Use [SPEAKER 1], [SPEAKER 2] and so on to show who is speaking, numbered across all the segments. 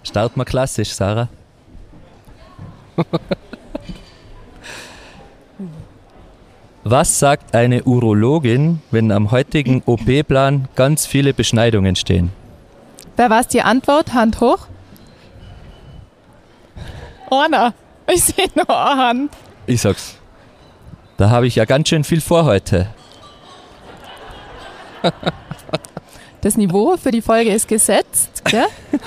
[SPEAKER 1] Starten wir klassisch, Sarah. Was sagt eine Urologin, wenn am heutigen OP-Plan ganz viele Beschneidungen stehen?
[SPEAKER 2] Wer weiß die Antwort? Hand hoch. Anna, ich sehe nur eine Hand.
[SPEAKER 1] Ich sag's. Da habe ich ja ganz schön viel vor heute.
[SPEAKER 2] Das Niveau für die Folge ist gesetzt, gell?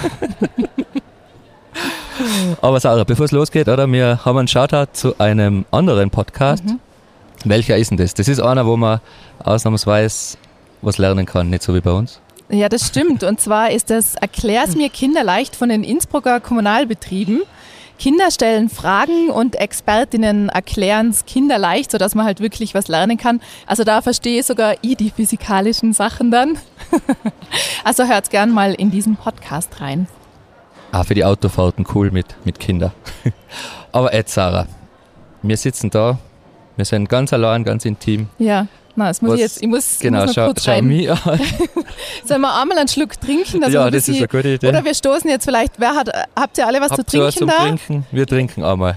[SPEAKER 1] Aber Sarah, bevor es losgeht, oder? Wir haben einen Shoutout zu einem anderen Podcast. Welcher ist denn das? Das ist einer, wo man ausnahmsweise was lernen kann, nicht so wie bei uns.
[SPEAKER 2] Ja, das stimmt. Und zwar ist das Erklär's mir kinderleicht von den Innsbrucker Kommunalbetrieben. Kinder stellen Fragen und Expertinnen erklären es kinderleicht, sodass man halt wirklich was lernen kann. Also da verstehe sogar ich die physikalischen Sachen dann. Also hört gern mal in diesen Podcast rein.
[SPEAKER 1] Für die Autofahrten cool mit Kindern. Aber jetzt, Sarah, wir sitzen da, wir sind ganz allein, ganz intim.
[SPEAKER 2] Ja, das muss ich muss noch kurz
[SPEAKER 1] schau
[SPEAKER 2] rein.
[SPEAKER 1] mich an.
[SPEAKER 2] Sollen wir einmal einen Schluck trinken?
[SPEAKER 1] Ja, das ist eine gute Idee.
[SPEAKER 2] Oder wir stoßen jetzt vielleicht, habt ihr alle was zu trinken
[SPEAKER 1] was zum
[SPEAKER 2] da?
[SPEAKER 1] Trinken? Wir trinken einmal.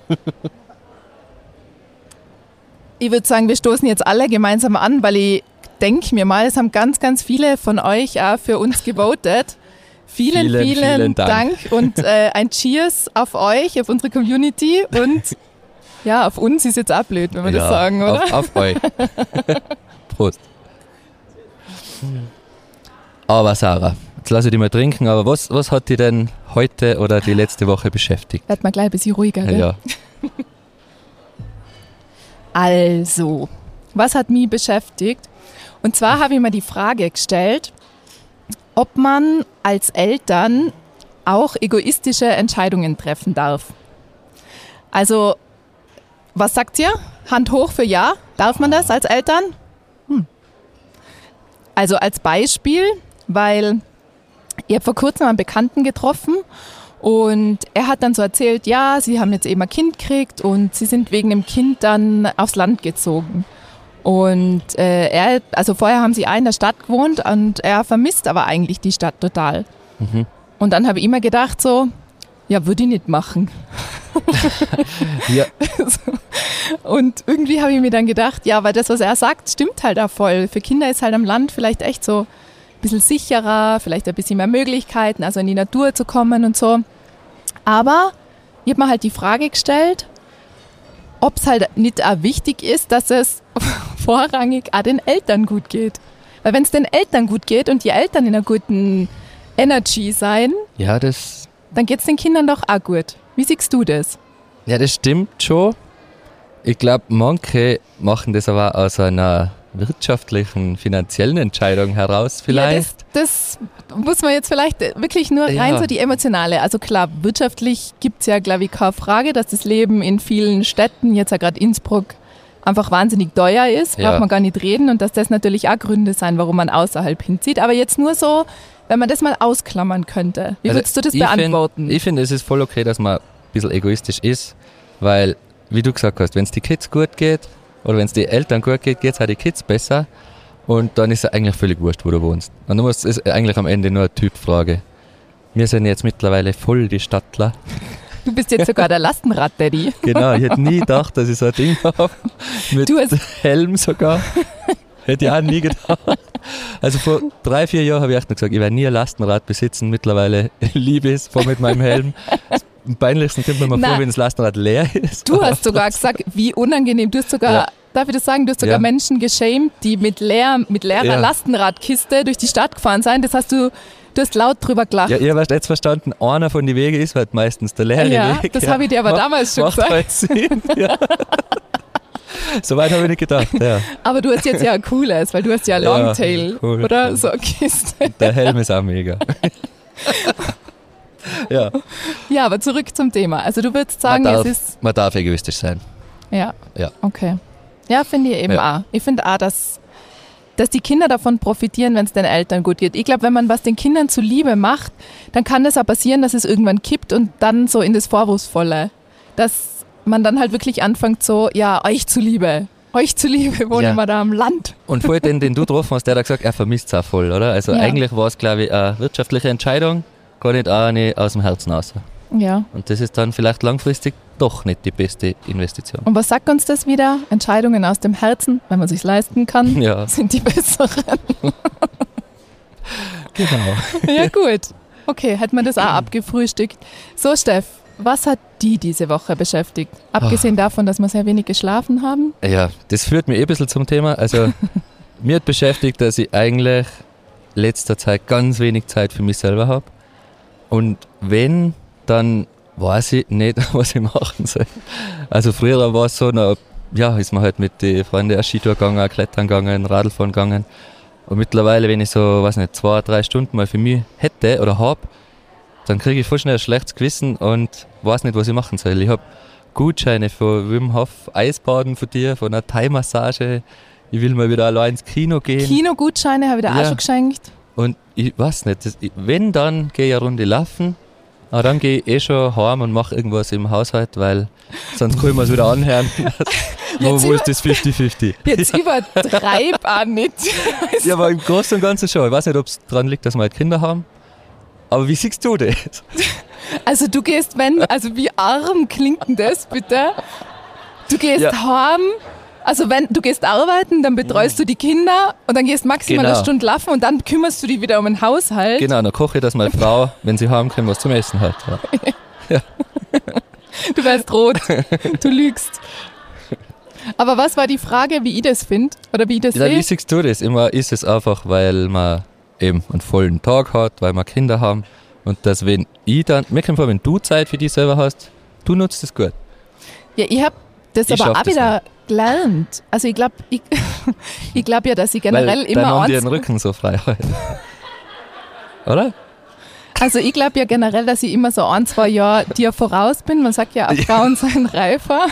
[SPEAKER 2] Ich würde sagen, wir stoßen jetzt alle gemeinsam an, weil ich denke mir mal, es haben ganz, ganz viele von euch auch für uns gewotet. Vielen Dank und ein Cheers auf euch, auf unsere Community und ja, auf uns ist jetzt auch blöd, wenn wir das sagen, oder?
[SPEAKER 1] Auf euch. Prost. Aber Sarah, jetzt lasse ich dich mal trinken, aber was hat dich denn heute oder die letzte Woche beschäftigt?
[SPEAKER 2] Werd mal gleich ein bisschen ruhiger, gell?
[SPEAKER 1] Ja.
[SPEAKER 2] Also, was hat mich beschäftigt? Und zwar habe ich mir die Frage gestellt, ob man als Eltern auch egoistische Entscheidungen treffen darf. Also, was sagt ihr? Hand hoch für ja. Darf man das als Eltern? Also als Beispiel, weil ich habe vor kurzem einen Bekannten getroffen und er hat dann so erzählt, ja, sie haben jetzt eben ein Kind gekriegt und sie sind wegen dem Kind dann aufs Land gezogen. Und vorher haben sie auch in der Stadt gewohnt und er vermisst aber eigentlich die Stadt total. Und dann habe ich immer gedacht so, ja, würde ich nicht machen.
[SPEAKER 1] Ja.
[SPEAKER 2] Und irgendwie habe ich mir dann gedacht, ja, weil das, was er sagt, stimmt halt auch voll. Für Kinder ist halt am Land vielleicht echt so ein bisschen sicherer, vielleicht ein bisschen mehr Möglichkeiten, also in die Natur zu kommen und so. Aber ich habe mir halt die Frage gestellt, ob es halt nicht auch wichtig ist, dass es vorrangig auch den Eltern gut geht. Weil wenn es den Eltern gut geht und die Eltern in einer guten Energy sein,
[SPEAKER 1] Ja,
[SPEAKER 2] dann geht es den Kindern doch auch gut. Wie siehst du das?
[SPEAKER 1] Ja, das stimmt schon. Ich glaube, manche machen das aber aus einer wirtschaftlichen, finanziellen Entscheidung heraus vielleicht.
[SPEAKER 2] Ja, das muss man jetzt vielleicht wirklich nur rein so die emotionale. Also klar, wirtschaftlich gibt es ja, glaube ich, keine Frage, dass das Leben in vielen Städten, jetzt ja gerade Innsbruck, einfach wahnsinnig teuer ist. Braucht man gar nicht reden. Und dass das natürlich auch Gründe sein, warum man außerhalb hinzieht. Aber jetzt nur so, wenn man das mal ausklammern könnte. Wie würdest du das beantworten?
[SPEAKER 1] Ich finde, es ist voll okay, dass man ein bisschen egoistisch ist, weil, wie du gesagt hast, wenn es die Kids gut geht oder wenn es die Eltern gut geht, geht es auch die Kids besser und dann ist es eigentlich völlig wurscht, wo du wohnst. Und du musst, es ist eigentlich am Ende nur eine Typfrage. Wir sind jetzt mittlerweile voll die Stadtler.
[SPEAKER 2] Du bist jetzt sogar der Lastenrad-Daddy.
[SPEAKER 1] Genau, ich hätte nie gedacht, dass ich so ein Ding habe. Mit Helm sogar. Hätte ich auch nie gedacht. Also vor 3-4 Jahren habe ich echt noch gesagt, ich werde nie ein Lastenrad besitzen. Mittlerweile liebe ich es, vor mit meinem Helm. Am peinlichsten kommt mir mal vor, wenn das Lastenrad leer ist.
[SPEAKER 2] Du hast sogar gesagt, wie unangenehm. Du hast sogar, darf ich das sagen, du hast sogar Menschen geschämt, die mit leerer Lastenradkiste durch die Stadt gefahren sind. Das hast du hast laut drüber gelacht.
[SPEAKER 1] Ja, ihr habt jetzt verstanden, einer von den Wegen ist halt meistens der leere Weg.
[SPEAKER 2] Das habe ich dir aber damals schon gesagt.
[SPEAKER 1] Halt Sinn, ja. So weit habe ich nicht gedacht, ja.
[SPEAKER 2] Aber du hast jetzt ja ein cooles, weil du hast ja Longtail,
[SPEAKER 1] cool,
[SPEAKER 2] oder?
[SPEAKER 1] Cool.
[SPEAKER 2] So eine Kiste.
[SPEAKER 1] Der Helm ist auch mega. Ja.
[SPEAKER 2] Ja, aber zurück zum Thema. Also du würdest sagen,
[SPEAKER 1] man darf egoistisch sein.
[SPEAKER 2] Ja. Okay. Ja, finde ich eben auch. Ich finde auch, dass die Kinder davon profitieren, wenn es den Eltern gut geht. Ich glaube, wenn man was den Kindern zuliebe macht, dann kann das auch passieren, dass es irgendwann kippt und dann so in das Vorwurfsvolle. Dass man dann halt wirklich anfängt so, ja, euch zuliebe wohnen wir da am Land.
[SPEAKER 1] Und vorhin den du getroffen hast, der hat gesagt, er vermisst es auch voll, oder? Also eigentlich war es, glaube ich, eine wirtschaftliche Entscheidung, gar nicht eine aus dem Herzen raus.
[SPEAKER 2] Ja.
[SPEAKER 1] Und das ist dann vielleicht langfristig doch nicht die beste Investition.
[SPEAKER 2] Und was sagt uns das wieder? Entscheidungen aus dem Herzen, wenn man sich leisten kann,
[SPEAKER 1] Ja.
[SPEAKER 2] sind die besseren.
[SPEAKER 1] Genau.
[SPEAKER 2] Ja gut. Okay, hätte man das auch abgefrühstückt. So Steff, was hat die diese Woche beschäftigt? Abgesehen davon, dass wir sehr wenig geschlafen haben.
[SPEAKER 1] Ja, das führt mich ein bisschen zum Thema. Also mir hat beschäftigt, dass ich eigentlich letzter Zeit ganz wenig Zeit für mich selber habe. Und wenn, dann weiß ich nicht, was ich machen soll. Also früher war es so, ist man halt mit den Freunden auch Skitour gegangen, klettern gegangen, Radlfahren gegangen. Und mittlerweile, wenn ich so, 2-3 Stunden mal für mich hätte oder habe, dann kriege ich voll schnell ein schlechtes Gewissen und weiß nicht, was ich machen soll. Ich habe Gutscheine von Wim Hof, Eisbaden von dir, von einer Thai-Massage. Ich will mal wieder allein ins Kino gehen.
[SPEAKER 2] Kinogutscheine habe ich dir auch schon geschenkt.
[SPEAKER 1] Und ich weiß nicht, wenn, dann gehe ich eine Runde laufen, aber dann gehe ich schon heim und mache irgendwas im Haushalt, weil sonst kann ich mir es wieder anhören. Wo ist das 50-50?
[SPEAKER 2] Jetzt übertreib auch nicht.
[SPEAKER 1] Ja, aber im Großen und Ganzen schon. Ich weiß nicht, ob es daran liegt, dass wir halt Kinder haben. Aber wie siehst du das?
[SPEAKER 2] Also du gehst, wie arm klingt denn das bitte? Du gehst heim, also wenn du gehst arbeiten, dann betreust du die Kinder und dann gehst maximal eine Stunde laufen und dann kümmerst du dich wieder um den Haushalt.
[SPEAKER 1] Genau, dann koche ich, dass meine Frau, wenn sie heimkommt, was zum Essen hat. Ja.
[SPEAKER 2] Du wärst rot, du lügst. Aber was war die Frage, wie ich das finde? Oder wie ich das sehe?
[SPEAKER 1] Wie siehst du das? Immer ist es einfach, weil man eben einen vollen Tag hat, weil wir Kinder haben und dass wenn du Zeit für dich selber hast, du nutzt es gut.
[SPEAKER 2] Ja, ich habe das aber auch wieder gelernt. Also ich glaube ich glaub ja, dass ich generell immer
[SPEAKER 1] dann haben die den Rücken so frei halten. Oder?
[SPEAKER 2] Also ich glaube ja generell, dass ich immer so 1-2 Jahre dir voraus bin. Man sagt ja, Frauen seien reifer.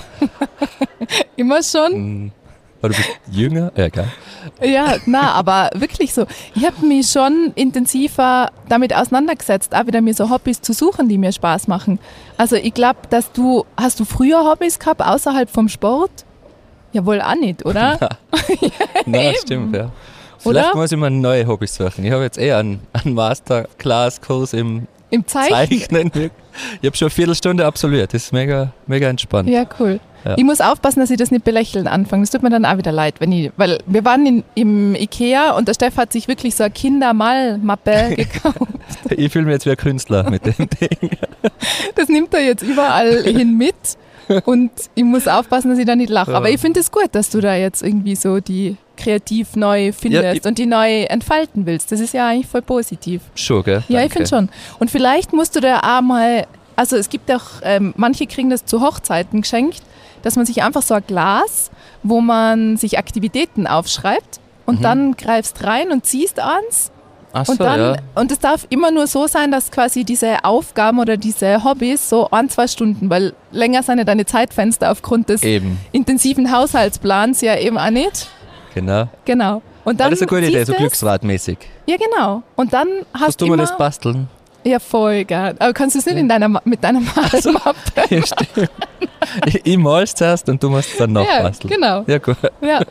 [SPEAKER 2] Immer schon.
[SPEAKER 1] Aber du bist jünger? Ja, klar.
[SPEAKER 2] Ja, aber wirklich so. Ich habe mich schon intensiver damit auseinandergesetzt, auch wieder mir so Hobbys zu suchen, die mir Spaß machen. Also ich glaube, hast du früher Hobbys gehabt, außerhalb vom Sport? Ja, wohl auch nicht, oder?
[SPEAKER 1] Nein, stimmt, ja. Vielleicht muss ich mir neue Hobbys suchen. Ich habe jetzt einen Masterclass-Kurs im Zeichnen. Ich habe schon eine Viertelstunde absolviert. Das ist mega, mega entspannt.
[SPEAKER 2] Ja, cool. Ja. Ich muss aufpassen, dass ich das nicht belächeln anfange. Das tut mir dann auch wieder leid, weil wir waren im Ikea und der Steff hat sich wirklich so eine Kindermalmappe gekauft.
[SPEAKER 1] Ich fühle mich jetzt wie ein Künstler mit dem Ding.
[SPEAKER 2] Das nimmt er jetzt überall hin mit und ich muss aufpassen, dass ich da nicht lache. Aber ich finde es gut, dass du da jetzt irgendwie so die kreativ neu findest und die neu entfalten willst. Das ist ja eigentlich voll positiv.
[SPEAKER 1] Schon, gell?
[SPEAKER 2] Ja, ich finde schon. Und vielleicht musst du da auch mal, also es gibt auch, manche kriegen das zu Hochzeiten geschenkt, dass man sich einfach so ein Glas, wo man sich Aktivitäten aufschreibt und dann greifst rein und ziehst eins.
[SPEAKER 1] Ach so,
[SPEAKER 2] und es darf immer nur so sein, dass quasi diese Aufgaben oder diese Hobbys so 1-2 Stunden, weil länger sind ja deine Zeitfenster aufgrund des intensiven Haushaltsplans ja eben auch nicht. Genau. Und dann
[SPEAKER 1] das ist eine gute Idee, so glücksradmäßig.
[SPEAKER 2] Ja, genau. Und dann hast du
[SPEAKER 1] immer das basteln?
[SPEAKER 2] Ja, voll gern. Aber kannst du es nicht mit deiner Malmappe
[SPEAKER 1] Ja, stimmt. Ich mal's zuerst und du musst es dann noch basteln.
[SPEAKER 2] Genau.
[SPEAKER 1] Ja, gut.
[SPEAKER 2] Ja,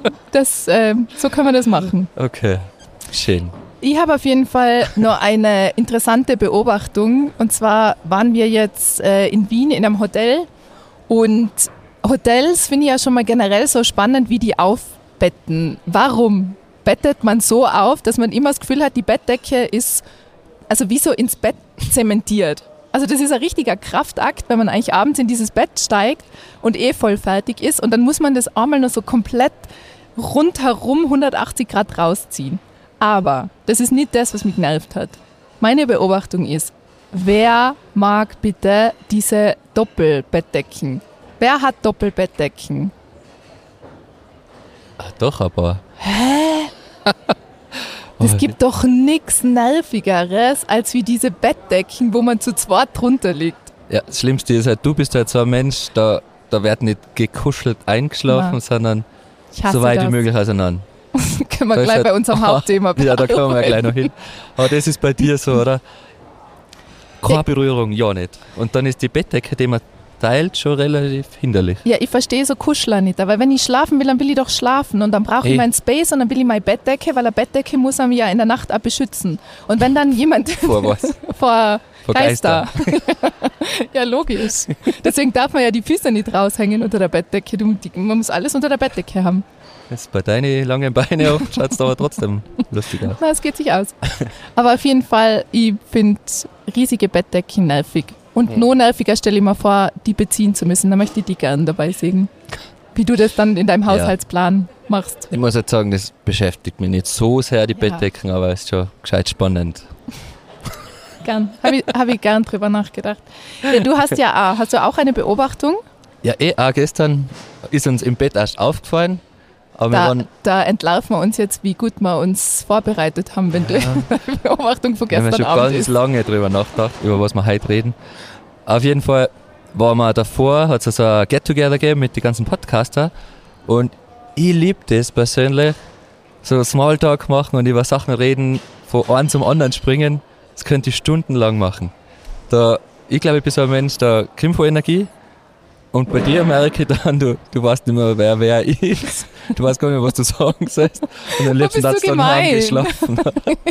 [SPEAKER 2] so können wir das machen.
[SPEAKER 1] Okay, schön.
[SPEAKER 2] Ich habe auf jeden Fall noch eine interessante Beobachtung. Und zwar waren wir jetzt in Wien in einem Hotel. Und Hotels finde ich ja schon mal generell so spannend, wie die aufbetten. Warum bettet man so auf, dass man immer das Gefühl hat, die Bettdecke ist also wie so ins Bett zementiert. Also das ist ein richtiger Kraftakt, wenn man eigentlich abends in dieses Bett steigt und voll fertig ist. Und dann muss man das einmal nur so komplett rundherum 180 Grad rausziehen. Aber das ist nicht das, was mich genervt hat. Meine Beobachtung ist, wer mag bitte diese Doppelbettdecken? Wer hat Doppelbettdecken?
[SPEAKER 1] Doch, aber...
[SPEAKER 2] Hä? Es gibt doch nichts Nervigeres, als wie diese Bettdecken, wo man zu zweit drunter liegt.
[SPEAKER 1] Ja, das Schlimmste ist halt, du bist halt so ein Mensch, da wird nicht gekuschelt eingeschlafen, sondern so weit wie möglich auseinander.
[SPEAKER 2] Können wir gleich bei unserem Hauptthema bleiben.
[SPEAKER 1] Ja, da kommen wir gleich noch hin. Aber das ist bei dir so, oder? Keine Berührung, ja nicht. Und dann ist die Bettdecke, die man teilt, schon relativ hinderlich.
[SPEAKER 2] Ja, ich verstehe so Kuschler nicht, aber wenn ich schlafen will, dann will ich doch schlafen und dann brauche ich meinen Space und dann will ich meine Bettdecke, weil eine Bettdecke muss einem ja in der Nacht auch beschützen. Und wenn dann jemand
[SPEAKER 1] vor was?
[SPEAKER 2] vor
[SPEAKER 1] Von
[SPEAKER 2] Geister. Ja, logisch. Deswegen darf man ja die Füße nicht raushängen unter der Bettdecke. Man muss alles unter der Bettdecke haben.
[SPEAKER 1] Jetzt bei deinen langen Beinen auch schaut es aber trotzdem lustig aus.
[SPEAKER 2] Na, es geht sich aus. Aber auf jeden Fall, ich finde riesige Bettdecken nervig. Und noch nerviger stelle ich mir vor, die beziehen zu müssen. Da möchte ich die gerne dabei sehen. Wie du das dann in deinem Haushaltsplan machst.
[SPEAKER 1] Ich muss jetzt sagen, das beschäftigt mich nicht so sehr, die Bettdecken, aber es ist schon gescheit spannend.
[SPEAKER 2] Gern. Habe ich gern drüber nachgedacht. Ja, du hast du auch eine Beobachtung?
[SPEAKER 1] Ja, auch gestern ist uns im Bett erst aufgefallen. Aber
[SPEAKER 2] da entlarven wir uns jetzt, wie gut wir uns vorbereitet haben, wenn du die Beobachtung von gestern Abend ist.
[SPEAKER 1] Wir haben schon ganz lange drüber nachgedacht, über was wir heute reden. Auf jeden Fall waren wir davor, hat es so ein Get-Together gegeben mit den ganzen Podcaster. Und ich liebe das persönlich, so Smalltalk machen und über Sachen reden, von einem zum anderen springen. Das könnte ich stundenlang machen. Ich glaube, ich bin so ein Mensch, da kriegt voll Energie. Und bei dir merke ich dann, du weißt nicht mehr, wer ist. Du weißt gar nicht mehr, was du sagen sollst. Und am liebsten hast du dann heimgeschlafen.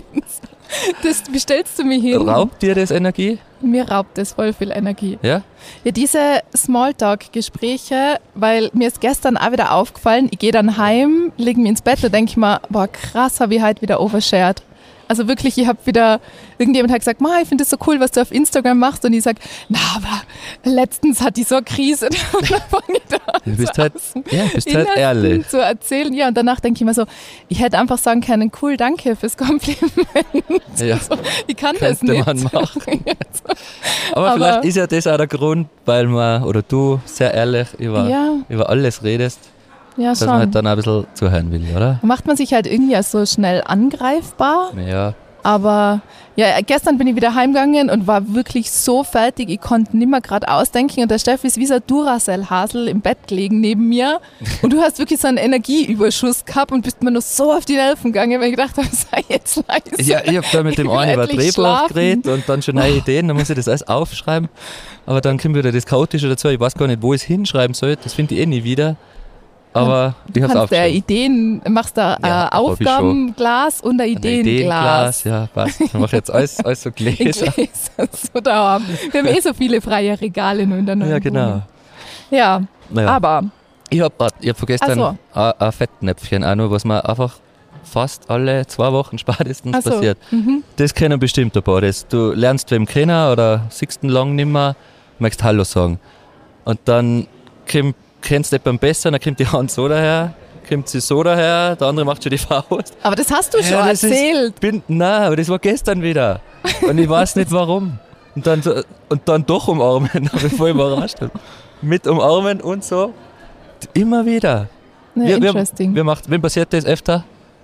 [SPEAKER 2] Wie stellst du mich hin?
[SPEAKER 1] Raubt dir das Energie?
[SPEAKER 2] Mir raubt das voll viel Energie.
[SPEAKER 1] Ja?
[SPEAKER 2] Ja, diese Smalltalk-Gespräche, weil mir ist gestern auch wieder aufgefallen, ich gehe dann heim, lege mich ins Bett und denke mir, boah krass, habe ich heute wieder overshared. Also wirklich, irgendjemand hat gesagt, ich finde das so cool, was du auf Instagram machst. Und ich sage, aber letztens hatte ich so eine Krise. Und dann fange ich da an,
[SPEAKER 1] du bist halt ehrlich.
[SPEAKER 2] zu erzählen. Ja, und danach denke ich mir so, ich hätte einfach sagen können, cool, danke fürs Kompliment.
[SPEAKER 1] Ja,
[SPEAKER 2] so, ich kann das nicht.
[SPEAKER 1] Man machen. Aber vielleicht ist ja das auch der Grund, weil du sehr ehrlich über alles redest. Ja, dass man halt dann auch ein bisschen zuhören will, oder?
[SPEAKER 2] Macht man sich halt irgendwie so schnell angreifbar.
[SPEAKER 1] Ja.
[SPEAKER 2] Aber ja, gestern bin ich wieder heimgegangen und war wirklich so fertig, ich konnte nicht mehr gerade ausdenken. Und der Steffi ist wie so ein Duracell-Hasel im Bett gelegen neben mir. Und du hast wirklich so einen Energieüberschuss gehabt und bist mir nur so auf die Nerven gegangen, weil ich gedacht habe, sei jetzt leise.
[SPEAKER 1] Ja, ich habe da mit dem einen über Drehbuch geredet und dann schon neue Ideen, dann muss ich das alles aufschreiben. Aber dann kommt wieder das Chaotische dazu, ich weiß gar nicht, wo ich es hinschreiben soll, das finde ich nie wieder. Aber ich habe es aufgeschrieben.
[SPEAKER 2] Machst da ein Aufgabenglas und ein Ideenglas.
[SPEAKER 1] Ja, passt. Ich mache jetzt alles so Gläser.
[SPEAKER 2] So da. Wir haben so viele freie Regale nur in der neuen
[SPEAKER 1] Ja, genau.
[SPEAKER 2] Ja, aber...
[SPEAKER 1] Ich hab vergessen, ein Fettnäpfchen auch nur, was mir einfach fast alle 2 Wochen spätestens passiert. Mhm. Das kennen bestimmt ein paar. Du lernst wem kennen oder siehst ihn lang nicht mehr, möchtest Hallo sagen. Und dann kennst du jemanden besser, dann kommt die Hand so daher, kommt sie so daher, der andere macht schon die Faust.
[SPEAKER 2] Aber das hast du schon erzählt.
[SPEAKER 1] Nein, aber das war gestern wieder. Und ich weiß nicht warum. Und dann doch umarmen, da bin ich voll überrascht. Mit umarmen und so. Immer wieder.
[SPEAKER 2] Interesting.
[SPEAKER 1] Wem passiert das öfter?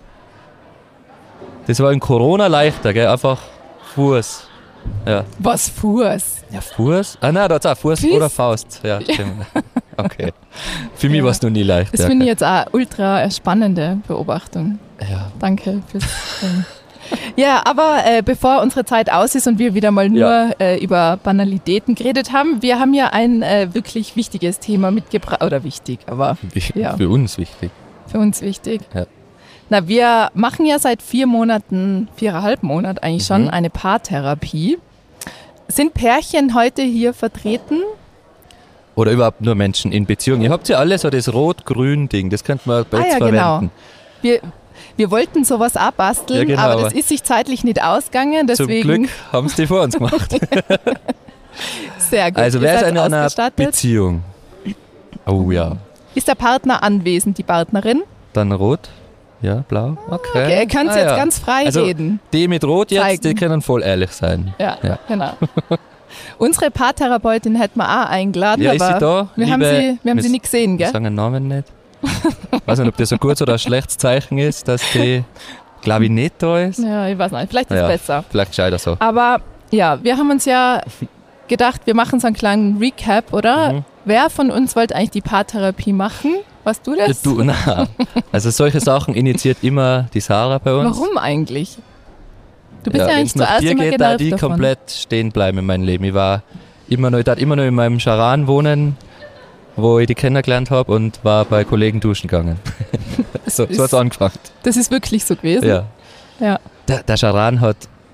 [SPEAKER 1] Das war in Corona leichter, gell? Einfach Fuß. Ja.
[SPEAKER 2] Was, Fuß?
[SPEAKER 1] Ja, Fuß? Nein, da hat's auch Fuß oder Faust. Ja, stimmt. Okay. Für mich war es noch nie leicht.
[SPEAKER 2] Das finde ich jetzt auch ultra spannende Beobachtung.
[SPEAKER 1] Ja.
[SPEAKER 2] Danke fürs. Ja, aber bevor unsere Zeit aus ist und wir wieder mal nur über Banalitäten geredet haben, wir haben ja ein wirklich wichtiges Thema mitgebracht. Oder wichtig, aber
[SPEAKER 1] für uns wichtig.
[SPEAKER 2] Für uns wichtig.
[SPEAKER 1] Ja.
[SPEAKER 2] Na, wir machen ja seit 4,5 Monaten eigentlich schon eine Paartherapie. Sind Pärchen heute hier vertreten?
[SPEAKER 1] Oder überhaupt nur Menschen in Beziehung. Ihr habt ja alle so das Rot-Grün-Ding, das könnte man bei uns verwenden.
[SPEAKER 2] Genau. Wir wollten sowas abbasteln, aber das ist sich zeitlich nicht ausgegangen. Deswegen
[SPEAKER 1] zum Glück haben es die vor uns gemacht.
[SPEAKER 2] Sehr gut.
[SPEAKER 1] Also wer ist in einer Beziehung? Oh ja.
[SPEAKER 2] Ist der Partner anwesend, die Partnerin?
[SPEAKER 1] Dann rot, ja, blau, okay.
[SPEAKER 2] Ihr könnt jetzt ganz frei reden.
[SPEAKER 1] Die mit rot jetzt, die können voll ehrlich sein.
[SPEAKER 2] Ja. Genau. Unsere Paartherapeutin hätten wir auch eingeladen,
[SPEAKER 1] aber
[SPEAKER 2] ist sie da? wir haben sie nicht gesehen, gell?
[SPEAKER 1] Wir sagen den Namen nicht. Ich weiß nicht, ob das ein gutes oder ein schlechtes Zeichen ist, dass die, glaube ich, nicht da ist.
[SPEAKER 2] Ja, ich weiß nicht. Vielleicht ist es besser.
[SPEAKER 1] Vielleicht gescheiter so.
[SPEAKER 2] Aber ja, wir haben uns ja gedacht, wir machen so einen kleinen Recap, oder? Mhm. Wer von uns wollte eigentlich die Paartherapie machen? Warst du das?
[SPEAKER 1] Nein. Also solche Sachen initiiert immer die Sarah bei uns.
[SPEAKER 2] Warum eigentlich? Du bist ja eigentlich zuerst immer genervt
[SPEAKER 1] davon. Ich komplett stehen bleiben in meinem Leben. Ich darf immer noch in meinem Charan wohnen, wo ich die kennengelernt habe und war bei Kollegen duschen gegangen. So hat es angefangen.
[SPEAKER 2] Das ist wirklich so gewesen?
[SPEAKER 1] Ja. Der Charan hat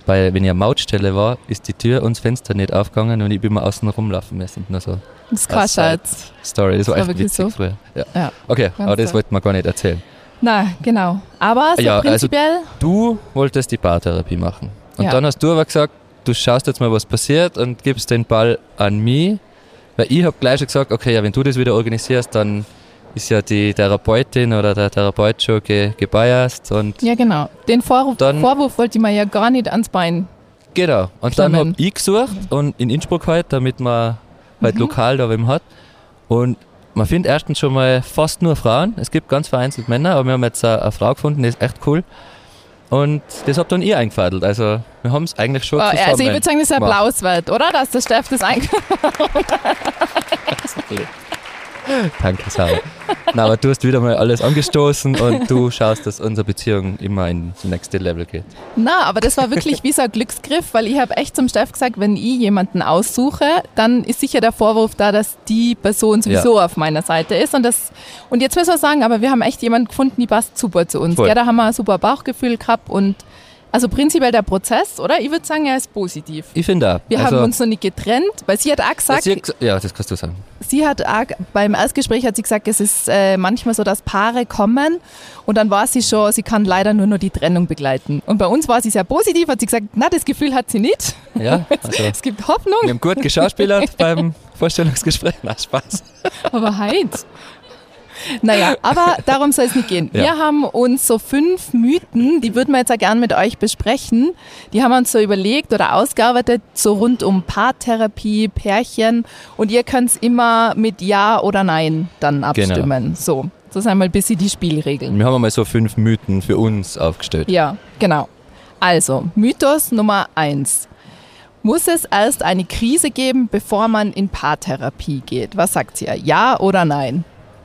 [SPEAKER 1] wenn ich eine Mautstelle war, ist die Tür und das Fenster nicht aufgegangen und ich bin mal außen rumlaufen müssen. Nur so.
[SPEAKER 2] Das ist krass, Schatz.
[SPEAKER 1] Story, das war echt
[SPEAKER 2] wirklich
[SPEAKER 1] witzig
[SPEAKER 2] so?
[SPEAKER 1] früher. Ja.
[SPEAKER 2] Ja.
[SPEAKER 1] Okay, aber das wollten wir gar nicht erzählen.
[SPEAKER 2] Na, genau. Aber so
[SPEAKER 1] Ja, also
[SPEAKER 2] prinzipiell,
[SPEAKER 1] Du wolltest die Paartherapie machen. Und
[SPEAKER 2] Ja.
[SPEAKER 1] dann hast du aber gesagt, du schaust jetzt mal, was passiert und gibst den Ball an mich. Weil ich habe gleich schon gesagt, okay, ja, wenn du das wieder organisierst, dann ist ja die Therapeutin oder der Therapeut schon gebiased. Und
[SPEAKER 2] ja genau, den Vorwurf wollte ich mir ja gar nicht ans Bein.
[SPEAKER 1] genau. Und dann
[SPEAKER 2] Klemmen.
[SPEAKER 1] habe ich gesucht und in Innsbruck halt, damit man halt lokal da wem hat. Und man findet erstens schon mal fast nur Frauen. Es gibt ganz vereinzelt Männer, aber wir haben jetzt eine Frau gefunden, die ist echt cool. Und das habt dann ihr eingefädelt. Also wir haben es eigentlich schon zusammen.
[SPEAKER 2] Also ich würde sagen, das ist ein
[SPEAKER 1] gemacht.
[SPEAKER 2] Applaus wert, oder? Dass der Steff das
[SPEAKER 1] Danke, Sarah. Nein, aber du hast wieder mal alles angestoßen und du schaust, dass unsere Beziehung immer in das nächste Level geht.
[SPEAKER 2] Na, aber das war wirklich wie so ein Glücksgriff, weil ich habe echt zum Steff gesagt, wenn ich jemanden aussuche, dann ist sicher der Vorwurf da, dass die Person sowieso auf meiner Seite ist. Und jetzt müssen wir sagen, aber wir haben echt jemanden gefunden, die passt super zu uns.
[SPEAKER 1] Voll.
[SPEAKER 2] Ja, da haben wir ein super Bauchgefühl gehabt und also prinzipiell der Prozess, oder? Ich würde sagen, er ist positiv.
[SPEAKER 1] Ich finde auch.
[SPEAKER 2] Wir haben uns noch nicht getrennt, weil sie hat auch gesagt,
[SPEAKER 1] ja, das kannst du sagen.
[SPEAKER 2] sie hat auch, beim Erstgespräch hat sie gesagt, es ist manchmal so, dass Paare kommen und dann war sie schon, sie kann leider nur noch die Trennung begleiten. Und bei uns war sie sehr positiv, hat sie gesagt, na, das Gefühl hat sie nicht.
[SPEAKER 1] Ja, also
[SPEAKER 2] Es gibt Hoffnung,
[SPEAKER 1] wir haben gut geschauspielert beim Vorstellungsgespräch. Na, Spaß.
[SPEAKER 2] aber halt. Naja, aber darum soll es nicht gehen.
[SPEAKER 1] Ja.
[SPEAKER 2] Wir haben uns so 5 Mythen, die würden wir jetzt auch gerne mit euch besprechen. Die haben wir uns so überlegt oder ausgearbeitet, so rund um Paartherapie, Pärchen. Und ihr könnt es immer mit Ja oder Nein dann abstimmen. So, das sind mal ein bisschen die Spielregeln.
[SPEAKER 1] Wir haben einmal so 5 Mythen für uns aufgestellt.
[SPEAKER 2] Ja, genau. Also, Mythos Nummer 1. Muss es erst eine Krise geben, bevor man in Paartherapie geht? Was sagt ihr? Ja oder nein?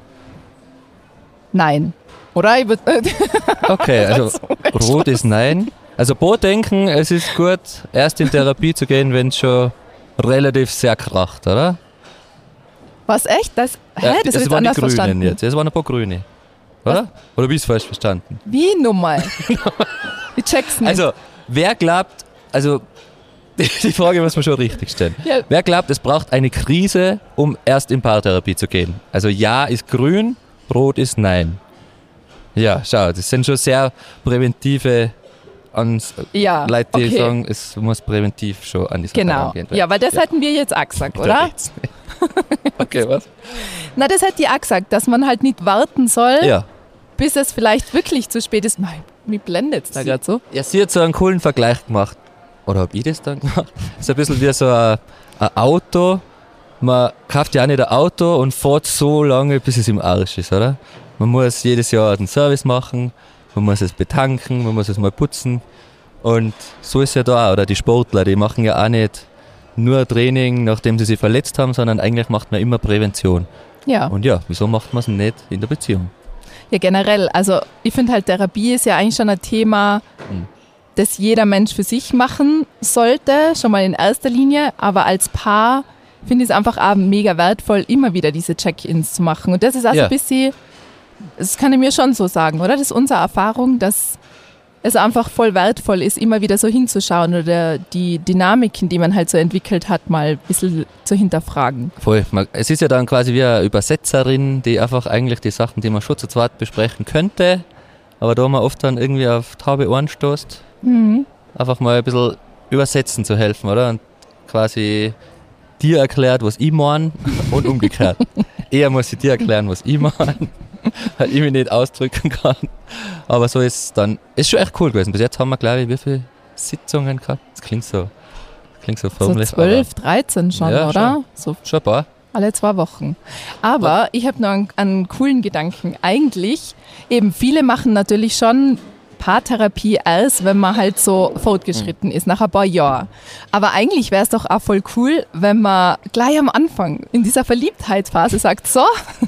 [SPEAKER 2] Nein. Oder?
[SPEAKER 1] Okay, also rot ist nein. Also Bo denken, es ist gut, erst in Therapie zu gehen, wenn es schon relativ sehr kracht, oder?
[SPEAKER 2] Was, echt? Das habe ich jetzt
[SPEAKER 1] waren die
[SPEAKER 2] anders
[SPEAKER 1] Grünen
[SPEAKER 2] verstanden.
[SPEAKER 1] jetzt. Es waren ein paar Grüne. Oder? Oder habe ich es falsch verstanden?
[SPEAKER 2] Wie nochmal? Ich check's nicht.
[SPEAKER 1] Also, wer glaubt, also die Frage muss man schon richtig stellen.
[SPEAKER 2] Ja.
[SPEAKER 1] Wer glaubt, es braucht eine Krise, um erst in Paartherapie zu gehen? Also ja ist grün, rot ist nein. Ja, schau, das sind schon sehr präventive
[SPEAKER 2] ja,
[SPEAKER 1] Leute, die
[SPEAKER 2] okay.
[SPEAKER 1] sagen, es muss präventiv schon an die Sache
[SPEAKER 2] Genau.
[SPEAKER 1] rangehen.
[SPEAKER 2] Ja, weil das hätten wir jetzt auch gesagt, oder?
[SPEAKER 1] Okay, was?
[SPEAKER 2] Na, das hätte ich auch gesagt, dass man halt nicht warten soll,
[SPEAKER 1] Ja.
[SPEAKER 2] bis es vielleicht wirklich zu spät ist. Nein, mich blendet es da gerade so.
[SPEAKER 1] Ja, sie hat so einen coolen Vergleich gemacht. Oder habe ich das dann gemacht? Das ist ein bisschen wie so ein Auto. Man kauft ja auch nicht ein Auto und fährt so lange, bis es im Arsch ist, oder? Man muss jedes Jahr den Service machen, man muss es betanken, man muss es mal putzen. Und so ist es ja da auch. Oder die Sportler, die machen ja auch nicht nur Training, nachdem sie sich verletzt haben, sondern eigentlich macht man immer Prävention.
[SPEAKER 2] Ja.
[SPEAKER 1] Und ja, wieso macht man es nicht in der Beziehung?
[SPEAKER 2] Ja, generell. Also ich finde halt, Therapie ist ja eigentlich schon ein Thema, das jeder Mensch für sich machen sollte, schon mal in erster Linie. Aber als Paar finde ich es einfach auch mega wertvoll, immer wieder diese Check-ins zu machen. Und das ist also
[SPEAKER 1] Ja.
[SPEAKER 2] ein bisschen, das kann ich mir schon so sagen, oder? Das ist unsere Erfahrung, dass es einfach voll wertvoll ist, immer wieder so hinzuschauen oder die Dynamiken, die man halt so entwickelt hat, mal ein bisschen zu hinterfragen.
[SPEAKER 1] Voll. Es ist ja dann quasi wie eine Übersetzerin, die einfach eigentlich die Sachen, die man schon zu zweit besprechen könnte, aber da man oft dann irgendwie auf taube Ohren stoßt, einfach mal ein bisschen übersetzen zu helfen, oder? Und quasi dir erklärt, was ich meine und umgekehrt. Eher muss ich dir erklären, was ich meine, weil ich mich nicht ausdrücken kann. Aber so ist es dann, ist schon echt cool gewesen. Bis jetzt haben wir, glaube ich, wie viele Sitzungen gehabt? Das klingt so
[SPEAKER 2] So
[SPEAKER 1] förmlich.
[SPEAKER 2] 12, 13 schon,
[SPEAKER 1] Ja,
[SPEAKER 2] oder? So
[SPEAKER 1] aber schon ein paar.
[SPEAKER 2] alle 2 Wochen. Aber ich habe noch einen coolen Gedanken. Eigentlich, eben viele machen natürlich schon Paartherapie erst, wenn man halt so fortgeschritten ist, nach ein paar Jahren. Aber eigentlich wäre es doch auch voll cool, wenn man gleich am Anfang in dieser Verliebtheitsphase sagt, so,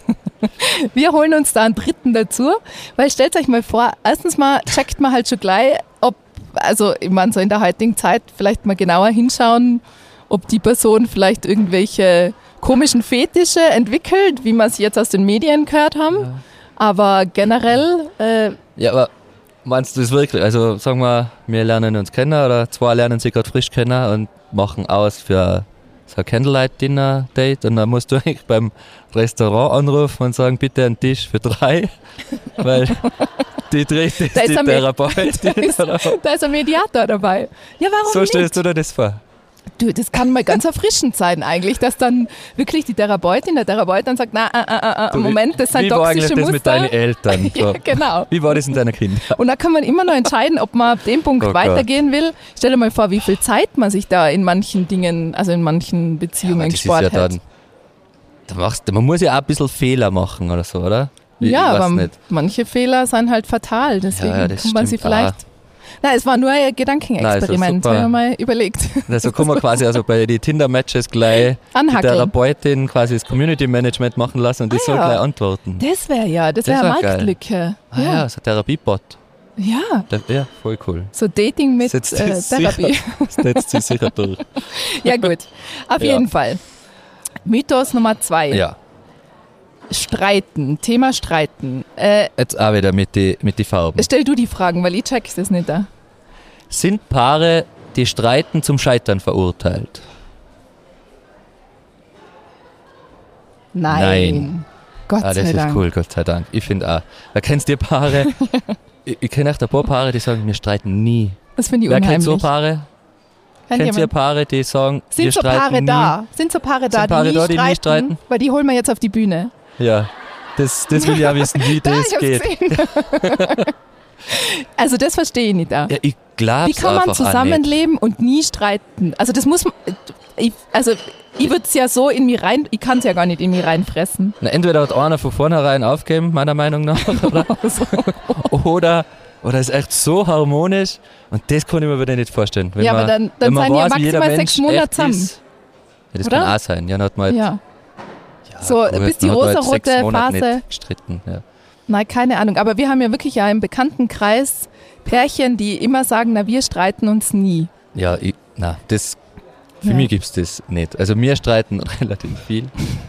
[SPEAKER 2] wir holen uns da einen Dritten dazu, weil stellt euch mal vor, erstens mal checkt man halt schon gleich, ob, also ich meine so in der heutigen Zeit vielleicht mal genauer hinschauen, ob die Person vielleicht irgendwelche komischen Fetische entwickelt, wie wir es jetzt aus den Medien gehört haben.
[SPEAKER 1] Ja.
[SPEAKER 2] Aber generell,
[SPEAKER 1] Ja, aber Meinst du das wirklich? Also sagen wir lernen uns kennen oder 2 lernen sich gerade frisch kennen und machen aus für so ein Candlelight-Dinner-Date und dann musst du eigentlich beim Restaurant anrufen und sagen, bitte einen Tisch für 3, weil die dritte ist die Therapeutin.
[SPEAKER 2] Da ist ein Mediator dabei. Ja, warum
[SPEAKER 1] so
[SPEAKER 2] nicht?
[SPEAKER 1] stellst du dir das vor?
[SPEAKER 2] Du, das kann mal ganz erfrischend sein eigentlich, dass dann wirklich die Therapeutin, der Therapeut dann sagt, Moment, das sind
[SPEAKER 1] toxische Muster. Wie war eigentlich das mit deinen Eltern?
[SPEAKER 2] Ja, genau.
[SPEAKER 1] Wie war das in deiner Kindheit?
[SPEAKER 2] Und da kann man immer noch entscheiden, ob man ab dem Punkt weitergehen will. Stell dir mal vor, wie viel Zeit man sich da in manchen Dingen, also in manchen Beziehungen gespart hat.
[SPEAKER 1] Man muss ja auch ein bisschen Fehler machen oder so, oder?
[SPEAKER 2] Ja, aber manche Fehler sind halt fatal, deswegen kann man sie vielleicht... Nein, es war nur ein Gedankenexperiment, wenn man mal überlegt.
[SPEAKER 1] Also kann man quasi bei den Tinder-Matches gleich die Therapeutin quasi das Community-Management machen lassen und die soll gleich antworten.
[SPEAKER 2] Das wäre eine Marktlücke.
[SPEAKER 1] Ja, so ein Therapiebot.
[SPEAKER 2] Ja.
[SPEAKER 1] Ja, voll cool.
[SPEAKER 2] So Dating mit Therapie.
[SPEAKER 1] Das setzt sich sicher durch.
[SPEAKER 2] Ja gut, auf jeden Fall. Mythos Nummer 2.
[SPEAKER 1] Ja.
[SPEAKER 2] Streiten, Thema Streiten.
[SPEAKER 1] Jetzt auch wieder mit die Farben.
[SPEAKER 2] Stell du die Fragen, weil ich check das nicht da.
[SPEAKER 1] Sind Paare, die streiten, zum Scheitern verurteilt?
[SPEAKER 2] Nein. Gott sei Dank.
[SPEAKER 1] Das ist cool, Gott sei Dank. Ich finde auch. Da kennst du Paare, ich kenne echt ein paar Paare, die sagen, wir streiten nie.
[SPEAKER 2] Das finde ich unheimlich.
[SPEAKER 1] Wer kennt so Paare? Kennt ihr Paare, die sagen, wir streiten nie?
[SPEAKER 2] Sind so Paare da, die nie streiten? Weil die holen wir jetzt auf die Bühne.
[SPEAKER 1] Ja, das will ich auch wissen, wie das geht.
[SPEAKER 2] Also das verstehe ich nicht da.
[SPEAKER 1] Ja, ich glaub's.
[SPEAKER 2] Wie kann man zusammenleben und nie streiten? Also das muss man... ich würde es ja so in mich rein... Ich kann es ja gar nicht in mich reinfressen.
[SPEAKER 1] Na, entweder hat einer von vornherein aufgegeben, meiner Meinung nach, oder ist echt so harmonisch und das kann ich mir wieder nicht vorstellen. Wenn
[SPEAKER 2] aber dann sind ja maximal 6 Monate zusammen.
[SPEAKER 1] Ja, das kann auch sein. Ja, dann hat man halt,
[SPEAKER 2] so bis die rosarote Phase
[SPEAKER 1] gestritten. Ja.
[SPEAKER 2] Nein, keine Ahnung. Aber wir haben ja wirklich im Bekanntenkreis Pärchen, die immer sagen, wir streiten uns nie.
[SPEAKER 1] Ja, für mich gibt es das nicht. Also wir streiten relativ viel.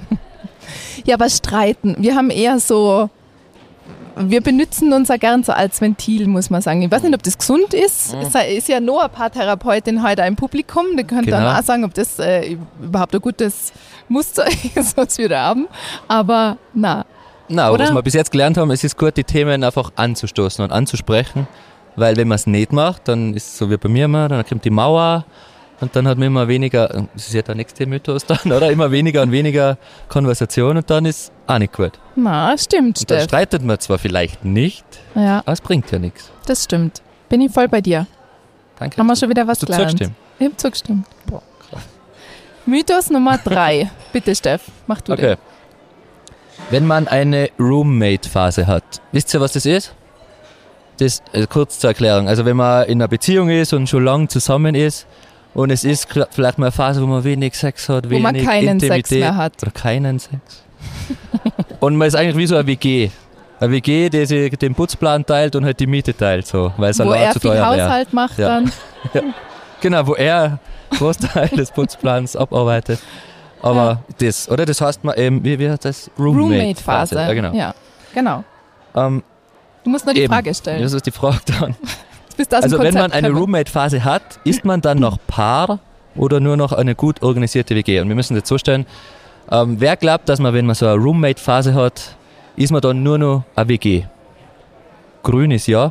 [SPEAKER 2] Ja, aber streiten, wir haben eher so... Wir benutzen uns ja gern so als Ventil, muss man sagen. Ich weiß nicht, ob das gesund ist. Es ist ja noch ein paar Therapeutinnen heute im Publikum. Die können dann auch sagen, ob das überhaupt ein gutes Muster ist, was wir da haben. Aber
[SPEAKER 1] aber was wir bis jetzt gelernt haben, es ist gut, die Themen einfach anzustoßen und anzusprechen. Weil wenn man es nicht macht, dann ist es so wie bei mir immer, dann kommt die Mauer und dann hat man immer weniger, das ist ja der nächste Mythos dann, oder? Immer weniger und weniger Konversation und dann ist auch nicht gut.
[SPEAKER 2] Na, stimmt,
[SPEAKER 1] und dann streitet man zwar vielleicht nicht, aber es bringt ja nichts.
[SPEAKER 2] Das stimmt. Bin ich voll bei dir.
[SPEAKER 1] Danke.
[SPEAKER 2] Haben wir schon wieder was gelernt. Ich habe zugestimmt. Boah, krass. Mythos Nummer 3. Bitte, Steff, mach du den.
[SPEAKER 1] Wenn man eine Roommate-Phase hat, wisst ihr, was das ist? Das kurz zur Erklärung. Also wenn man in einer Beziehung ist und schon lange zusammen ist und es ist vielleicht mal eine Phase, wo man wenig Sex hat, wenig Intimität. Wo man keinen Sex mehr hat. Oder keinen Sex. Und man ist eigentlich wie so eine WG. Eine WG, die sich den Putzplan teilt und halt die Miete teilt, so, weil es allein zu teuer wäre.
[SPEAKER 2] Wo er viel Haushalt macht dann.
[SPEAKER 1] Ja. Genau, wo er Großteil des Putzplans abarbeitet. Aber das heißt man eben, wie heißt das?
[SPEAKER 2] Roommate-Phase.
[SPEAKER 1] Ja,
[SPEAKER 2] genau. Du musst nur die Frage stellen.
[SPEAKER 1] Das ist die Frage dann.
[SPEAKER 2] Also
[SPEAKER 1] wenn man eine Roommate-Phase hat, ist man dann noch Paar oder nur noch eine gut organisierte WG? Und wir müssen jetzt so stellen, wer glaubt, dass man, wenn man so eine Roommate-Phase hat, ist man dann nur noch eine WG? Grün ist ja.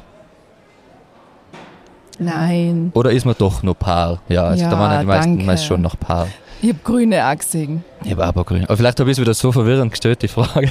[SPEAKER 2] Nein.
[SPEAKER 1] Oder ist man doch noch Paar? Ja, also da waren die meisten schon noch Paar.
[SPEAKER 2] Ich habe Grüne auch gesehen.
[SPEAKER 1] Ich habe aber Grün. Aber vielleicht habe ich es wieder so verwirrend gestellt, die Frage.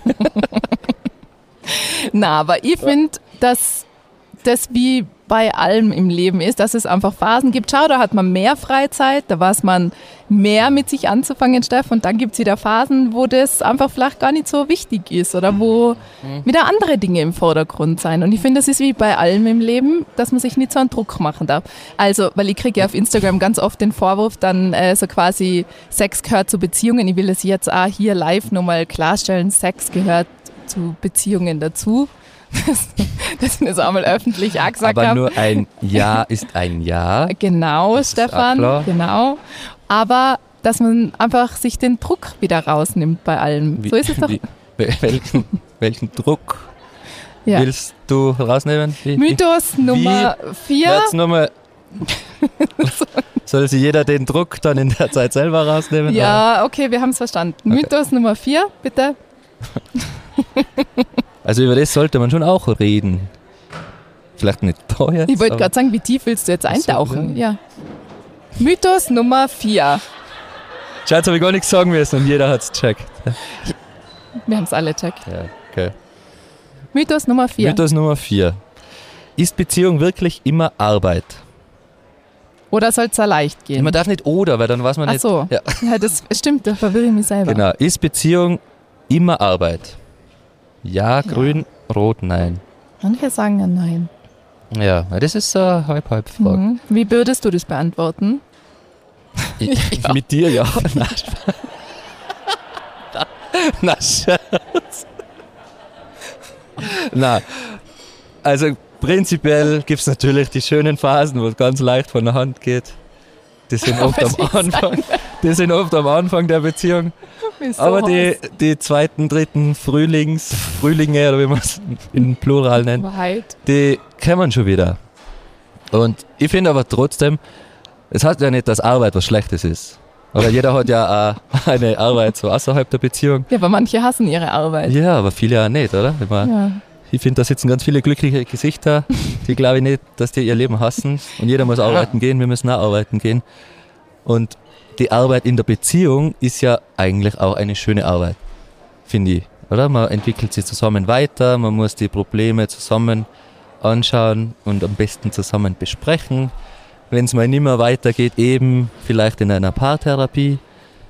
[SPEAKER 2] Aber ich finde, dass das wie bei allem im Leben ist, dass es einfach Phasen gibt. Schau, da hat man mehr Freizeit, da weiß man mehr mit sich anzufangen, Steff. Und dann gibt es wieder Phasen, wo das einfach vielleicht gar nicht so wichtig ist oder wo wieder andere Dinge im Vordergrund sein. Und ich finde, das ist wie bei allem im Leben, dass man sich nicht so einen Druck machen darf. Also, weil ich kriege ja auf Instagram ganz oft den Vorwurf, dann so quasi, Sex gehört zu Beziehungen. Ich will es jetzt auch hier live nochmal klarstellen, Sex gehört zu Beziehungen dazu. Das ist einmal öffentlich auch gesagt.
[SPEAKER 1] Aber nur ein Ja ist ein Ja.
[SPEAKER 2] Genau, Stefan, genau. Aber dass man einfach sich den Druck wieder rausnimmt bei allem. So ist es doch.
[SPEAKER 1] Welchen Druck?
[SPEAKER 2] Ja.
[SPEAKER 1] Willst du rausnehmen?
[SPEAKER 2] Mythos Nummer 4.
[SPEAKER 1] Jetzt nochmal. Soll sich jeder den Druck dann in der Zeit selber rausnehmen?
[SPEAKER 2] Ja, okay, wir haben es verstanden.
[SPEAKER 1] Okay.
[SPEAKER 2] Mythos Nummer 4, bitte.
[SPEAKER 1] Also über das sollte man schon auch reden. Vielleicht nicht da jetzt.
[SPEAKER 2] Ich wollte gerade sagen, wie tief willst du jetzt eintauchen?
[SPEAKER 1] So,
[SPEAKER 2] ja. Mythos Nummer 4.
[SPEAKER 1] Schatz, habe ich gar nichts sagen müssen und jeder hat es gecheckt.
[SPEAKER 2] Wir haben es alle checkt.
[SPEAKER 1] Ja, okay.
[SPEAKER 2] Mythos Nummer 4.
[SPEAKER 1] Mythos Nummer 4. Ist Beziehung wirklich immer Arbeit?
[SPEAKER 2] Oder soll es da leicht gehen?
[SPEAKER 1] Man darf nicht oder, weil dann weiß man
[SPEAKER 2] Ach
[SPEAKER 1] nicht.
[SPEAKER 2] so.
[SPEAKER 1] Ja.
[SPEAKER 2] Ja, das stimmt, da verwirre ich mich selber.
[SPEAKER 1] Genau. Ist Beziehung immer Arbeit? Ja, grün, rot, nein.
[SPEAKER 2] Manche sagen ja nein.
[SPEAKER 1] Ja, das ist so eine Halb-Halb-Frage.
[SPEAKER 2] Mhm. Wie würdest du das beantworten?
[SPEAKER 1] Ja. Mit dir, ja. Na, Scherz. Na, also prinzipiell gibt es natürlich die schönen Phasen, wo es ganz leicht von der Hand geht. Die sind oft am Anfang der Beziehung.
[SPEAKER 2] So
[SPEAKER 1] Aber die zweiten, dritten Frühlinge, oder wie man es in Plural nennt,
[SPEAKER 2] Wahrheit.
[SPEAKER 1] die kommen schon wieder. Und ich finde aber trotzdem, es heißt ja nicht, dass Arbeit was Schlechtes ist. Oder jeder hat ja auch eine Arbeit so außerhalb der Beziehung.
[SPEAKER 2] Ja, aber manche hassen ihre Arbeit.
[SPEAKER 1] Ja, aber viele auch nicht, oder? Ich finde, da sitzen ganz viele glückliche Gesichter, die glaube ich nicht, dass die ihr Leben hassen. Und jeder muss arbeiten gehen, wir müssen auch arbeiten gehen. Und die Arbeit in der Beziehung ist ja eigentlich auch eine schöne Arbeit, finde ich. Oder? Man entwickelt sich zusammen weiter, man muss die Probleme zusammen anschauen und am besten zusammen besprechen. Wenn es mal nicht mehr weitergeht, eben vielleicht in einer Paartherapie.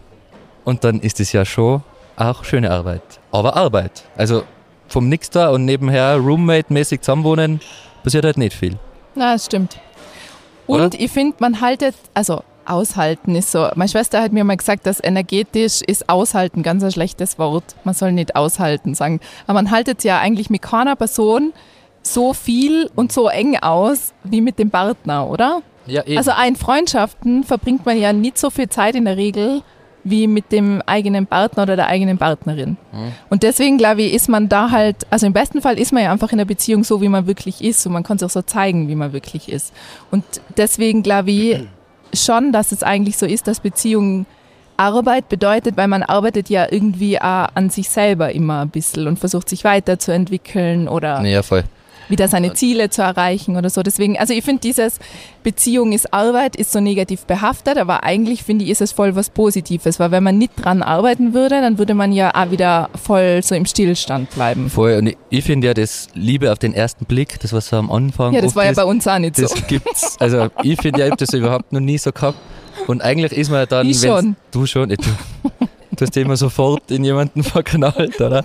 [SPEAKER 1] Und dann ist es ja schon auch schöne Arbeit. Aber Arbeit. Also vom Nix da und nebenher Roommate-mäßig zusammenwohnen, passiert halt nicht viel.
[SPEAKER 2] Na, das stimmt. Und
[SPEAKER 1] Oder?
[SPEAKER 2] ich finde, man haltet, also aushalten ist so, meine Schwester hat mir mal gesagt, dass energetisch ist aushalten ganz ein schlechtes Wort. Man soll nicht aushalten sagen. Aber man haltet ja eigentlich mit keiner Person so viel und so eng aus wie mit dem Partner, oder?
[SPEAKER 1] Ja, eben.
[SPEAKER 2] Also in Freundschaften verbringt man ja nicht so viel Zeit in der Regel wie mit dem eigenen Partner oder der eigenen Partnerin. Und deswegen, glaube ich, ist man da halt, also im besten Fall ist man ja einfach in der Beziehung so, wie man wirklich ist und man kann es auch so zeigen, wie man wirklich ist. Und deswegen glaube ich schon, dass es eigentlich so ist, dass Beziehung Arbeit bedeutet, weil man arbeitet ja irgendwie auch an sich selber immer ein bisschen und versucht sich weiterzuentwickeln oder
[SPEAKER 1] ja, voll.
[SPEAKER 2] wieder seine Ziele zu erreichen oder so. Deswegen, also ich finde dieses Beziehung ist Arbeit, ist so negativ behaftet, aber eigentlich finde ich, ist es voll was Positives, weil wenn man nicht dran arbeiten würde, dann würde man ja auch wieder voll so im Stillstand bleiben.
[SPEAKER 1] Voll. Und ich finde ja das Liebe auf den ersten Blick, das was so am Anfang
[SPEAKER 2] Ja, das
[SPEAKER 1] oft
[SPEAKER 2] war ja
[SPEAKER 1] ist,
[SPEAKER 2] bei uns auch nicht so.
[SPEAKER 1] das gibt's. Also ich finde ja, ich habe das überhaupt noch nie so gehabt. Und eigentlich ist man ja dann,
[SPEAKER 2] Ich schon.
[SPEAKER 1] Du schon, du hast ja immer sofort in jemanden verknallt, oder?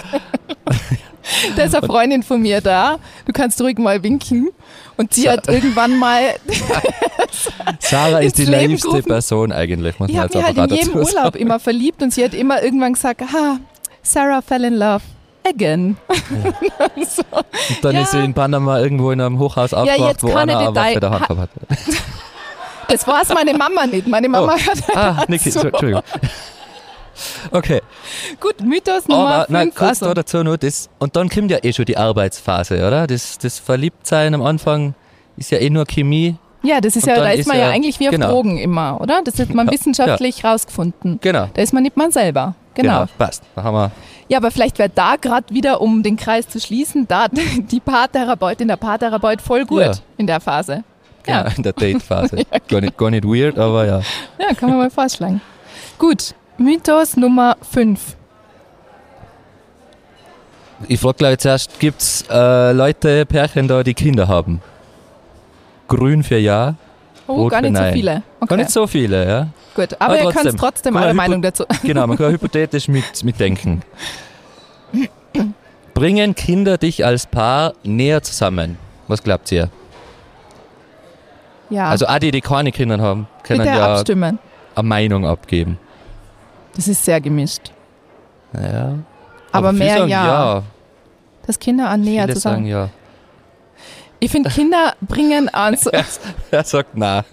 [SPEAKER 2] Da ist eine Freundin von mir da, du kannst ruhig mal winken und sie hat irgendwann mal...
[SPEAKER 1] Sarah ist die
[SPEAKER 2] ins Leben
[SPEAKER 1] naivste
[SPEAKER 2] gerufen.
[SPEAKER 1] Person eigentlich, muss
[SPEAKER 2] Ich
[SPEAKER 1] man
[SPEAKER 2] habe
[SPEAKER 1] jetzt
[SPEAKER 2] mich halt
[SPEAKER 1] einfach
[SPEAKER 2] in jedem
[SPEAKER 1] dazu
[SPEAKER 2] Urlaub
[SPEAKER 1] sagen.
[SPEAKER 2] immer verliebt und sie hat immer irgendwann gesagt, Sarah fell in love again. So.
[SPEAKER 1] Und dann
[SPEAKER 2] Ja.
[SPEAKER 1] ist sie in Panama irgendwo in einem Hochhaus aufgewacht,
[SPEAKER 2] jetzt
[SPEAKER 1] wo
[SPEAKER 2] keine
[SPEAKER 1] einer eine Waffe
[SPEAKER 2] Detail-
[SPEAKER 1] in der Hand gehabt hat.
[SPEAKER 2] Das war es meine Mama nicht. Meine Mama hat
[SPEAKER 1] Niki,
[SPEAKER 2] so.
[SPEAKER 1] Entschuldigung. Okay,
[SPEAKER 2] Gut, Mythos Nummer
[SPEAKER 1] aber
[SPEAKER 2] 5.
[SPEAKER 1] nein, kurz da dazu nur das. Und dann kommt ja eh schon die Arbeitsphase, oder? Das Verliebtsein am Anfang ist ja eh nur Chemie.
[SPEAKER 2] Ja, das ist
[SPEAKER 1] Und
[SPEAKER 2] ja,
[SPEAKER 1] dann
[SPEAKER 2] da ist
[SPEAKER 1] ist
[SPEAKER 2] man ja
[SPEAKER 1] ja-
[SPEAKER 2] eigentlich wie auf
[SPEAKER 1] genau.
[SPEAKER 2] Drogen immer, oder? Das hat man wissenschaftlich rausgefunden.
[SPEAKER 1] Genau.
[SPEAKER 2] Da ist man nicht man selber. Genau.
[SPEAKER 1] Passt. Da haben wir.
[SPEAKER 2] Ja, aber vielleicht wäre da gerade wieder, um den Kreis zu schließen, da die Paartherapeutin, der Paartherapeut voll gut
[SPEAKER 1] Ja.
[SPEAKER 2] in der Phase.
[SPEAKER 1] Genau, in der Date-Phase. Gar nicht weird, aber ja.
[SPEAKER 2] Ja, kann man mal vorschlagen. Gut, Mythos Nummer 5.
[SPEAKER 1] Ich frage gleich zuerst, gibt es Leute, Pärchen da, die Kinder haben? Grün für ja,
[SPEAKER 2] Oh,
[SPEAKER 1] Rot
[SPEAKER 2] gar
[SPEAKER 1] für
[SPEAKER 2] nicht so
[SPEAKER 1] nein.
[SPEAKER 2] viele. Okay,
[SPEAKER 1] Gar nicht so viele, ja.
[SPEAKER 2] gut. Aber ihr könnt
[SPEAKER 1] trotzdem.
[SPEAKER 2] trotzdem
[SPEAKER 1] Guck mal,
[SPEAKER 2] eure Meinung dazu.
[SPEAKER 1] Genau, man kann hypothetisch mitdenken. Bringen Kinder dich als Paar näher zusammen? Was glaubt ihr?
[SPEAKER 2] Ja,
[SPEAKER 1] Also auch die keine Kinder haben, können
[SPEAKER 2] bitte
[SPEAKER 1] ja
[SPEAKER 2] abstimmen.
[SPEAKER 1] eine Meinung abgeben.
[SPEAKER 2] Das ist sehr gemischt.
[SPEAKER 1] Ja.
[SPEAKER 2] Aber
[SPEAKER 1] viele
[SPEAKER 2] mehr
[SPEAKER 1] sagen
[SPEAKER 2] ja. Dass Kinder an näher
[SPEAKER 1] Viele sagen
[SPEAKER 2] zusammen.
[SPEAKER 1] ja.
[SPEAKER 2] Ich finde, Kinder bringen an.
[SPEAKER 1] Er sagt na.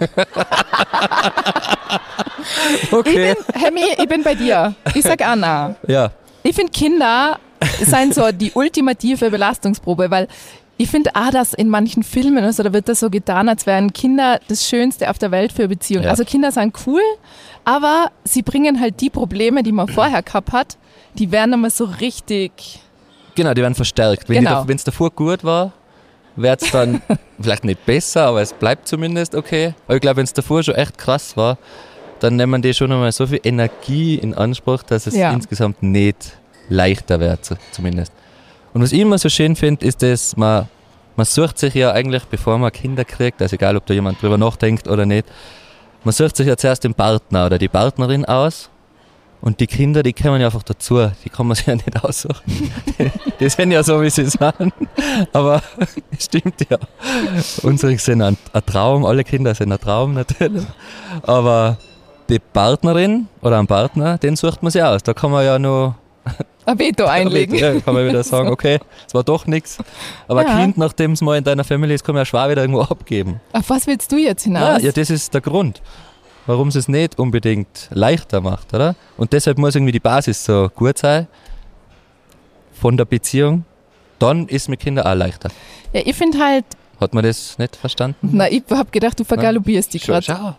[SPEAKER 2] Ich
[SPEAKER 1] Okay.
[SPEAKER 2] bin, Hemi, ich bin bei dir. Ich sag Anna.
[SPEAKER 1] Ja.
[SPEAKER 2] Ich finde, Kinder sein so die ultimative Belastungsprobe, weil ich finde auch, dass in manchen Filmen, also da wird das so getan, als wären Kinder das Schönste auf der Welt für Beziehungen.
[SPEAKER 1] Ja.
[SPEAKER 2] Also Kinder sind cool, aber sie bringen halt die Probleme, die man vorher gehabt hat, die werden immer so richtig...
[SPEAKER 1] Genau, die werden verstärkt. Wenn es davor gut war, wird es dann vielleicht nicht besser, aber es bleibt zumindest okay. Aber ich glaube, wenn es davor schon echt krass war, dann nehmen die schon einmal so viel Energie in Anspruch, dass es insgesamt nicht leichter wird, zumindest. Und was ich immer so schön finde, ist, dass man sucht sich ja eigentlich, bevor man Kinder kriegt, also egal, ob da jemand drüber nachdenkt oder nicht, man sucht sich ja zuerst den Partner oder die Partnerin aus und die Kinder, die kommen ja einfach dazu, die kann man sich ja nicht aussuchen. Die sind ja so, wie sie sind, aber es stimmt ja. Unsere sind ein Traum, alle Kinder sind ein Traum natürlich, aber die Partnerin oder ein Partner, den sucht man sich aus, da kann man ja noch
[SPEAKER 2] ein Veto einlegen.
[SPEAKER 1] Ja, kann man wieder sagen, okay, es war doch nichts. Aber ein Kind, nachdem es mal in deiner Familie ist, kann man ja schwer wieder irgendwo abgeben.
[SPEAKER 2] Auf was willst du jetzt hinaus?
[SPEAKER 1] Ja, das ist der Grund, warum es nicht unbedingt leichter macht, oder? Und deshalb muss irgendwie die Basis so gut sein von der Beziehung. Dann ist es mit Kindern auch leichter.
[SPEAKER 2] Ja, ich finde halt...
[SPEAKER 1] Hat man das nicht verstanden?
[SPEAKER 2] Na, ich habe gedacht, du vergalopierst die gerade.
[SPEAKER 1] Schau.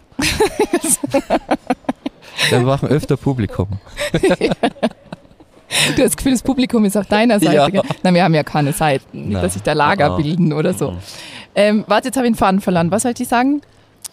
[SPEAKER 1] Wir machen öfter Publikum.
[SPEAKER 2] Du hast das Gefühl, das Publikum ist auf deiner Seite. Ja. Nein, wir haben ja keine Seiten, nicht, dass sich da Lager bilden oder so. Warte, jetzt habe ich den Faden verloren. Was sollte ich sagen?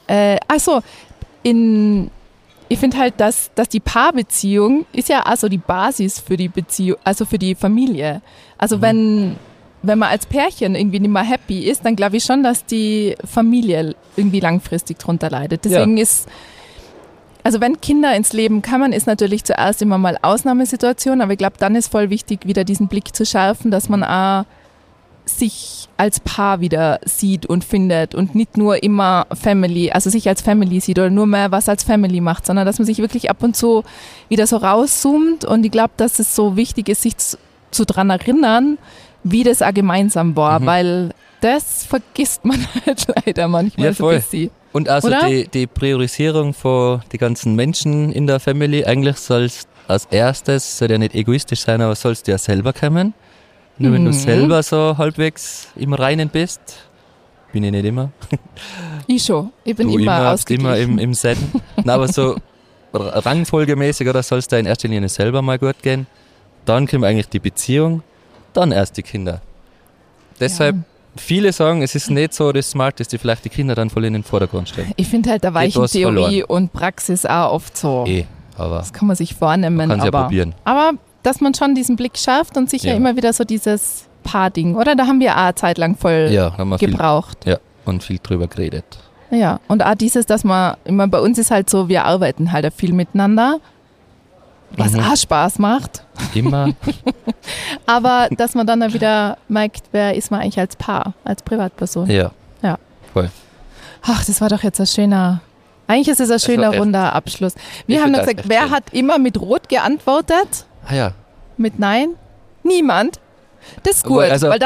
[SPEAKER 2] Ich finde halt, dass die Paarbeziehung ist ja also die Basis für die Beziehung, also für die Familie. Also wenn man als Pärchen irgendwie nicht mehr happy ist, dann glaube ich schon, dass die Familie irgendwie langfristig drunter leidet. Deswegen ist... Also wenn Kinder ins Leben kommen, ist natürlich zuerst immer mal Ausnahmesituation, aber ich glaube, dann ist voll wichtig, wieder diesen Blick zu schärfen, dass man auch sich als Paar wieder sieht und findet und nicht nur immer Family, also sich als Family sieht oder nur mehr was als Family macht, sondern dass man sich wirklich ab und zu wieder so rauszoomt und ich glaube, dass es so wichtig ist, sich zu dran erinnern, wie das auch gemeinsam war, weil das vergisst man halt leider manchmal so ein bisschen.
[SPEAKER 1] Und also die Priorisierung von den ganzen Menschen in der Family, eigentlich soll es als erstes, soll ja nicht egoistisch sein, aber sollst du ja selber kommen. Nur wenn du selber so halbwegs im Reinen bist, bin ich nicht immer.
[SPEAKER 2] Ich schon, ich bin immer ausgeglichen.
[SPEAKER 1] Immer im Zen. Nein, aber so rangfolgemäßig, oder soll es da in erster Linie selber mal gut gehen, dann kommt eigentlich die Beziehung, dann erst die Kinder. Deshalb... Viele sagen, es ist nicht so das Smarteste, vielleicht die Kinder dann voll in den Vordergrund stellen.
[SPEAKER 2] Ich finde halt, da weichen Theorie und Praxis auch oft so.
[SPEAKER 1] Aber
[SPEAKER 2] das kann man sich vornehmen.
[SPEAKER 1] Man kann es ja probieren.
[SPEAKER 2] Aber dass man schon diesen Blick schärft und sicher immer wieder so dieses Paar-Ding, oder? Da haben wir auch eine Zeit lang voll gebraucht.
[SPEAKER 1] Und viel drüber geredet.
[SPEAKER 2] Ja, und auch dieses, dass man, immer bei uns ist halt so, wir arbeiten halt viel miteinander, was auch Spaß macht.
[SPEAKER 1] Immer.
[SPEAKER 2] Aber dass man dann wieder merkt, wer ist man eigentlich als Paar, als Privatperson.
[SPEAKER 1] Ja. Voll.
[SPEAKER 2] Ach, das war doch jetzt eigentlich ist es ein schöner, runder Abschluss. Wir haben noch gesagt, wer hat immer mit Rot geantwortet?
[SPEAKER 1] Ah ja.
[SPEAKER 2] Mit Nein? Niemand. Das ist gut, weil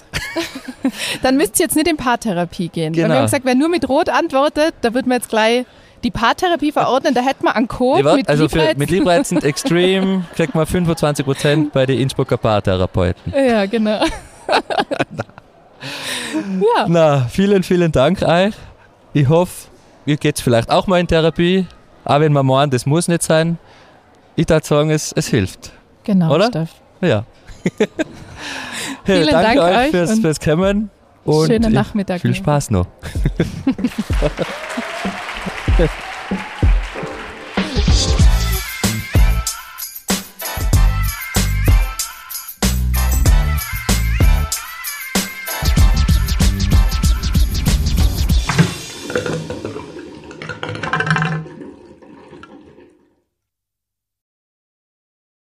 [SPEAKER 2] dann müsst ihr jetzt nicht in Paartherapie gehen.
[SPEAKER 1] Genau.
[SPEAKER 2] Weil wir haben gesagt, wer nur mit Rot antwortet, da wird man jetzt gleich die Paartherapie verordnen, da hätten wir einen Code mit Liebreizen.
[SPEAKER 1] Mit Liebreizen Extreme kriegt man 25% bei den Innsbrucker Paartherapeuten.
[SPEAKER 2] Ja, genau.
[SPEAKER 1] Na, vielen, vielen Dank euch. Ich hoffe, ihr geht vielleicht auch mal in Therapie, auch wenn man meint, das muss nicht sein. Ich würde sagen, es hilft.
[SPEAKER 2] Genau,
[SPEAKER 1] oder?
[SPEAKER 2] Steff.
[SPEAKER 1] Ja.
[SPEAKER 2] Vielen Dank euch
[SPEAKER 1] fürs Kommen und
[SPEAKER 2] schönen Nachmittag.
[SPEAKER 1] Viel Spaß noch.